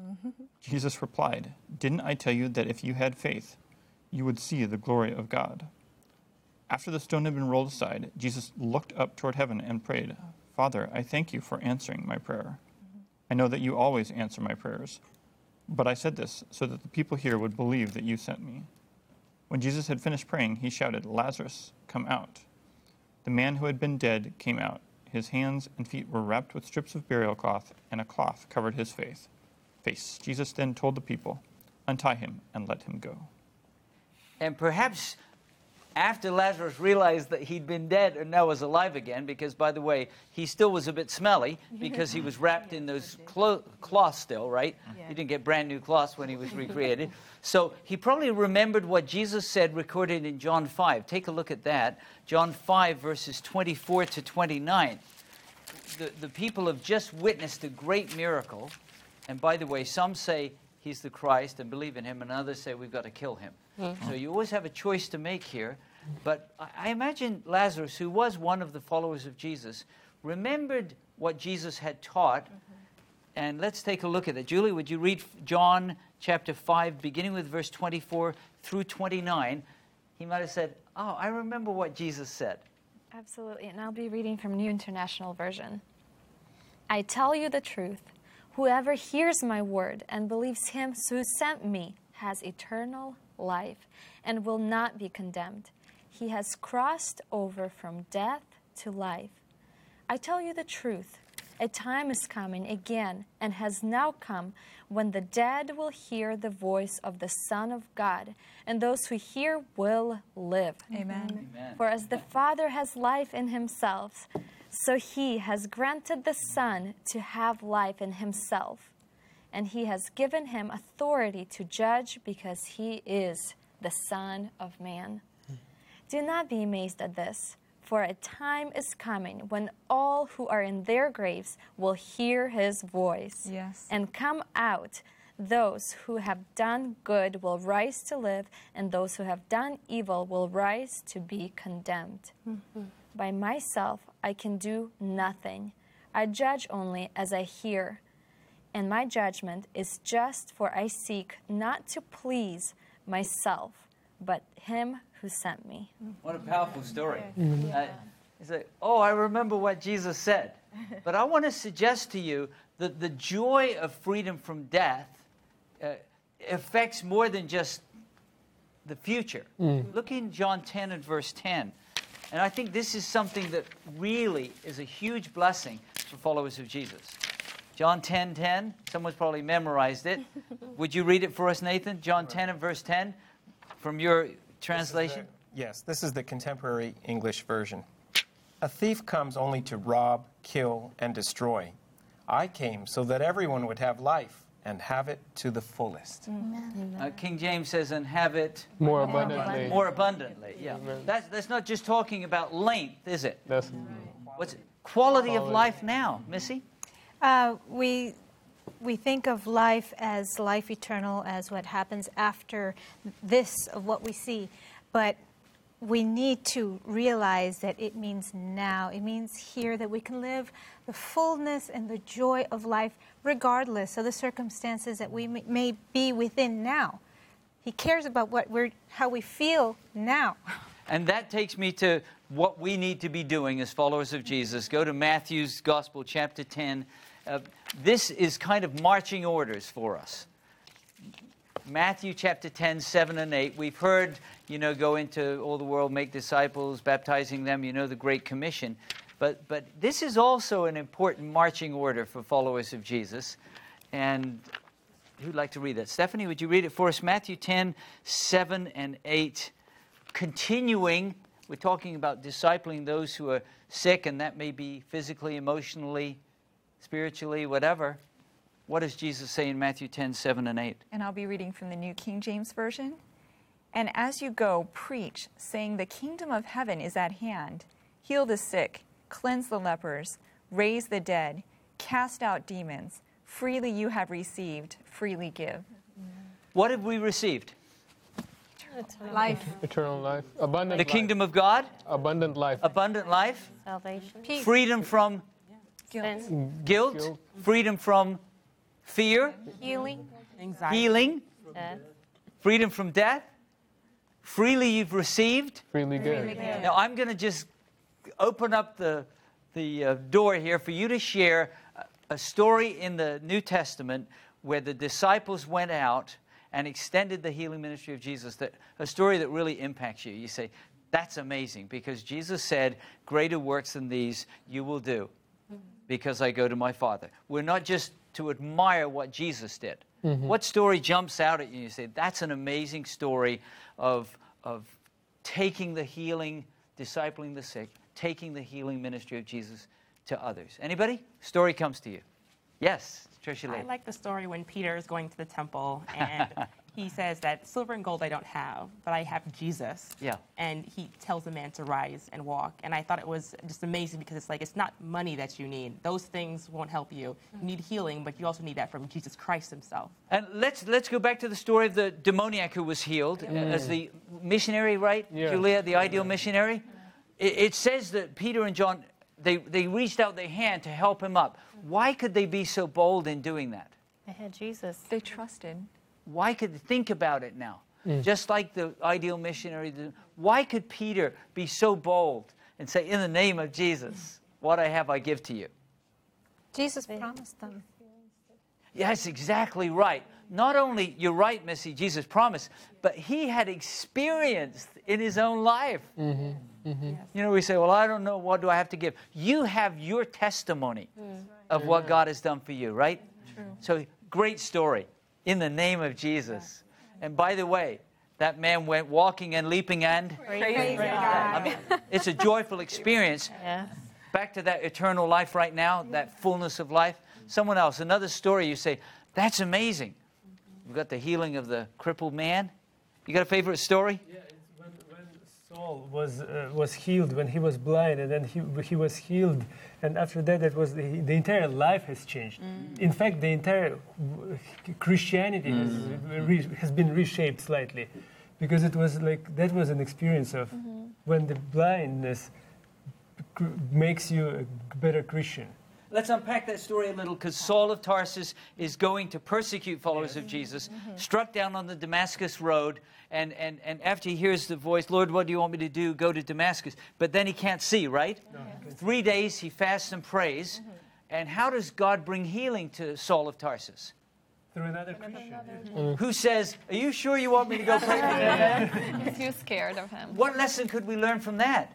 Jesus replied, "Didn't I tell you that if you had faith, you would see the glory of God?" After the stone had been rolled aside, Jesus looked up toward heaven and prayed, "Father, I thank you for answering my prayer. I know that you always answer my prayers. But I said this so that the people here would believe that you sent me." When Jesus had finished praying, he shouted, "Lazarus, come out." The man who had been dead came out. His hands and feet were wrapped with strips of burial cloth, and a cloth covered his face. Jesus then told the people, "Untie him and let him go." And perhaps after Lazarus realized that he'd been dead and now was alive again, because, by the way, he still was a bit smelly because he was wrapped in those cloths still, right? He didn't get brand new cloths when he was recreated. So he probably remembered what Jesus said recorded in John 5. Take a look at that. John 5, verses 24 to 29. The people have just witnessed a great miracle. And by the way, some say he's the Christ and believe in him, and others say we've got to kill him. So you always have a choice to make here. But I imagine Lazarus, who was one of the followers of Jesus, remembered what Jesus had taught. And let's take a look at it. Julie, would you read John chapter 5, beginning with verse 24 through 29? He might have said, "Oh, I remember what Jesus said." Absolutely, and I'll be reading from New International Version. "I tell you the truth. Whoever hears my word and believes him who sent me has eternal life and will not be condemned. He has crossed over from death to life. I tell you the truth. A time is coming again and has now come when the dead will hear the voice of the Son of God, and those who hear will live. Amen. For as the Father has life in himself, so he has granted the Son to have life in himself. And he has given him authority to judge because he is the Son of Man. Do not be amazed at this, for a time is coming when all who are in their graves will hear his voice and come out. Those who have done good will rise to live, and those who have done evil will rise to be condemned. By myself I can do nothing. I judge only as I hear. And my judgment is just, for I seek not to please myself, but him who sent me." What a powerful story. It's like, oh, I remember what Jesus said. But I want to suggest to you that the joy of freedom from death affects more than just the future. Look in John 10 and verse 10. And I think this is something that really is a huge blessing for followers of Jesus. John 10:10. Someone's probably memorized it. Would you read it for us, Nathan? John 10 and verse 10 from your translation? Yes, this is the Contemporary English Version. "A thief comes only to rob, kill, and destroy. I came so that everyone would have life and have it to the fullest." King James says, "and have it more abundantly." More abundantly, yeah. That's not just talking about length, is it? That's What's it? Quality of life now, Missy? We think of life as life eternal, as what happens after this of what we see. But we need to realize that it means now. It means here that we can live the fullness and the joy of life regardless of the circumstances that we may be within now. He cares about how we feel now. And that takes me to what we need to be doing as followers of Jesus. Go to Matthew's Gospel, chapter 10. This is kind of marching orders for us. Matthew chapter 10, 7 and 8. We've heard, go into all the world, make disciples, baptizing them, the Great Commission. But this is also an important marching order for followers of Jesus. And who'd like to read that? Stephanie, would you read it for us? Matthew 10, 7 and 8. Continuing, we're talking about discipling those who are sick, and that may be physically, emotionally, spiritually, whatever. What does Jesus say in Matthew 10, 7 and 8? And I'll be reading from the New King James Version. And as you go, preach, saying, the kingdom of heaven is at hand. Heal the sick, cleanse the lepers, raise the dead, cast out demons. Freely you have received, freely give. What have we received? Life. Eternal life. Abundant life. The kingdom of God? Abundant life. Abundant life? Salvation. Peace. Freedom from guilt. Freedom from fear. Healing. Anxiety. Healing. Death. Freedom from death. Freely you've received. Freely give. Now I'm going to just open up the door here for you to share a story in the New Testament where the disciples went out and extended the healing ministry of Jesus, a story that really impacts you. You say, that's amazing, because Jesus said, greater works than these you will do, because I go to my Father. We're not just to admire what Jesus did. Mm-hmm. What story jumps out at you? You say, that's an amazing story of taking the healing, discipling the sick, taking the healing ministry of Jesus to others. Anybody? Story comes to you. Yes, Tricia Lee. I like the story when Peter is going to the temple and he says that silver and gold I don't have, but I have Jesus. Yeah. And he tells the man to rise and walk. And I thought it was just amazing because it's not money that you need. Those things won't help you. You need healing, but you also need that from Jesus Christ himself. And let's go back to the story of the demoniac who was healed as the missionary, right? Yeah. Julia, the ideal missionary. It says that Peter and John, they reached out their hand to help him up. Why could they be so bold in doing that? They had Jesus. They trusted. Why could they think about it now? Just like the ideal missionary. Why could Peter be so bold and say, in the name of Jesus, what I have I give to you? Jesus promised them. Yes, exactly right. Not only, you're right, Missy, Jesus promised, but he had experienced in his own life. Mm-hmm. Mm-hmm. Yes. We say, well, I don't know, what do I have to give? You have your testimony of what God has done for you, right? True. So, great story, in the name of Jesus. Yeah. And by the way, that man went walking and leaping and... Praise God. I mean, it's a joyful experience. Yes. Back to that eternal life right now, that fullness of life. Someone else, another story, you say, that's amazing. We've got the healing of the crippled man. You got a favorite story? Yeah, it's when Saul was healed, when he was blind, and then he was healed, and after that, the entire life has changed. In fact, the entire Christianity has been reshaped slightly, because it was that was an experience of when the blindness makes you a better Christian. Let's unpack that story a little, because Saul of Tarsus is going to persecute followers of Jesus, struck down on the Damascus road, and after he hears the voice, Lord, what do you want me to do? Go to Damascus. But then he can't see, right? No. 3 days he fasts and prays. And how does God bring healing to Saul of Tarsus? Through another Christian. Who says, are you sure you want me to go pray for him? He's too scared of him. What lesson could we learn from that?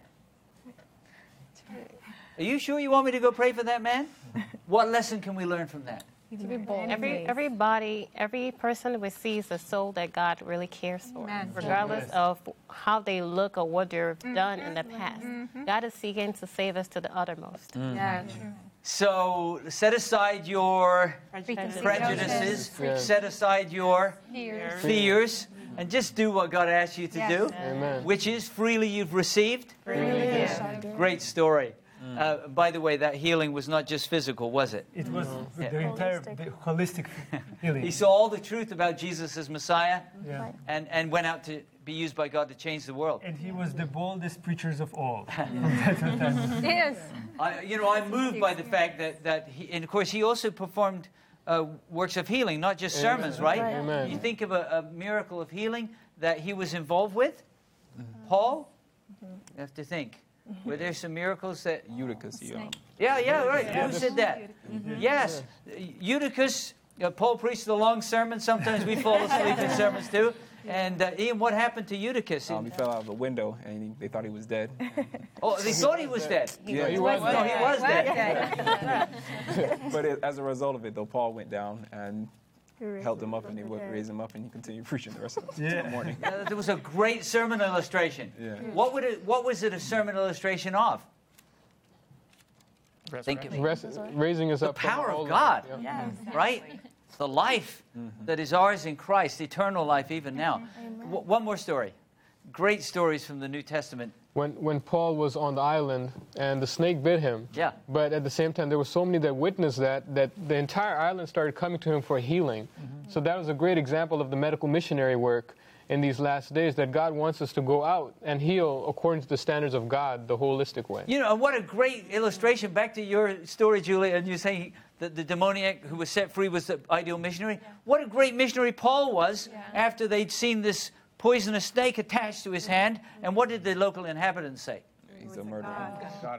Are you sure you want me to go pray for that man? What lesson can we learn from that? To be bold. Every person receives a soul that God really cares for, regardless of how they look or what they've done in the past. God is seeking to save us to the uttermost. So set aside your prejudices, set aside your fears, and just do what God asks you to do, which is freely you've received. Great story. By the way, that healing was not just physical, was it? It was the entire holistic healing. He saw all the truth about Jesus as Messiah and went out to be be used by God to change the world. And he was the boldest preachers of all. Yes. I'm moved by the fact that he, and of course, he also performed works of healing, not just sermons, right? Amen. You think of a miracle of healing that he was involved with? Paul? You have to think. Were there some miracles that... Eutychus, Yeah, right. Who said that? Yes. Eutychus, Paul preached a long sermon. Sometimes we fall asleep in sermons too. And Ian, what happened to Eutychus? He fell out of a window, and they thought he was dead. Oh, they thought he was dead. Yeah, he was dead. But as a result of it, though, Paul went down and held him up, and they raised him up, and he continued preaching the rest of the morning. There was a great sermon illustration. Yeah. What was it a sermon illustration of? Raising us up. The power of God, right? The life that is ours in Christ, eternal life even now. One more story. Great stories from the New Testament. When Paul was on the island and the snake bit him. Yeah. But at the same time, there were so many that witnessed that the entire island started coming to him for healing. So that was a great example of the medical missionary work in these last days, that God wants us to go out and heal according to the standards of God, the holistic way. What a great illustration. Back to your story, Julie, and you're saying that the demoniac who was set free was the ideal missionary. What a great missionary Paul was after they'd seen this poisonous snake attached to his hand. And what did the local inhabitants say? He's a murderer.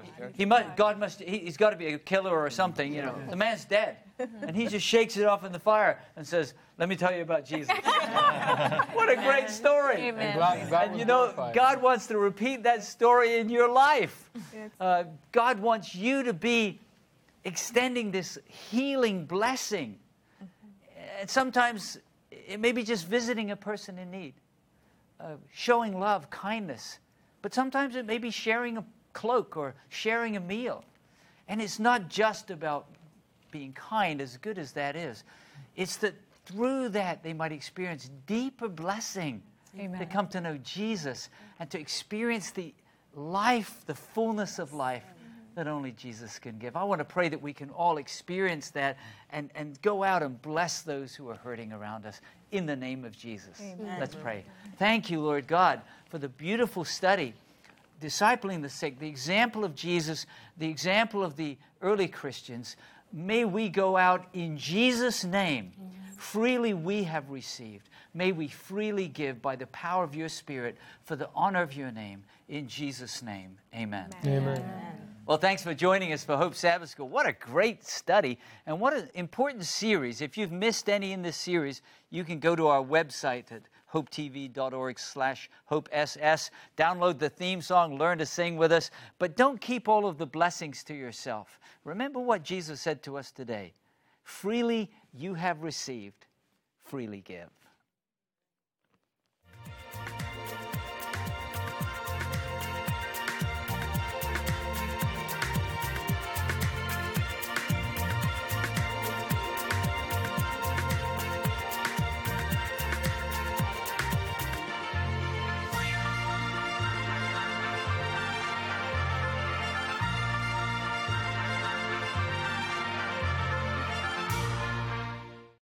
He's got to be a killer or something. The man's dead. And he just shakes it off in the fire and says, let me tell you about Jesus. What a great story. Amen. And God wants to repeat that story in your life. God wants you to be extending this healing blessing. And sometimes it may be just visiting a person in need, showing love, kindness. But sometimes it may be sharing a cloak or sharing a meal. And it's not just about being kind, as good as that is. It's that through that they might experience deeper blessing. Amen. To come to know Jesus and to experience the life, the fullness of life that only Jesus can give. I want to pray that we can all experience that and go out and bless those who are hurting around us in the name of Jesus. Amen. Let's pray. Thank you, Lord God, for the beautiful study, discipling the sick, the example of Jesus, the example of the early Christians. May we go out in Jesus' name. Freely we have received. May we freely give by the power of your Spirit for the honor of your name. In Jesus' name, amen. Amen. Well, thanks for joining us for Hope Sabbath School. What a great study and what an important series. If you've missed any in this series, you can go to our website at hopetv.org/hopeSS. Download the theme song, learn to sing with us, but don't keep all of the blessings to yourself. Remember what Jesus said to us today. Freely you have received, freely give.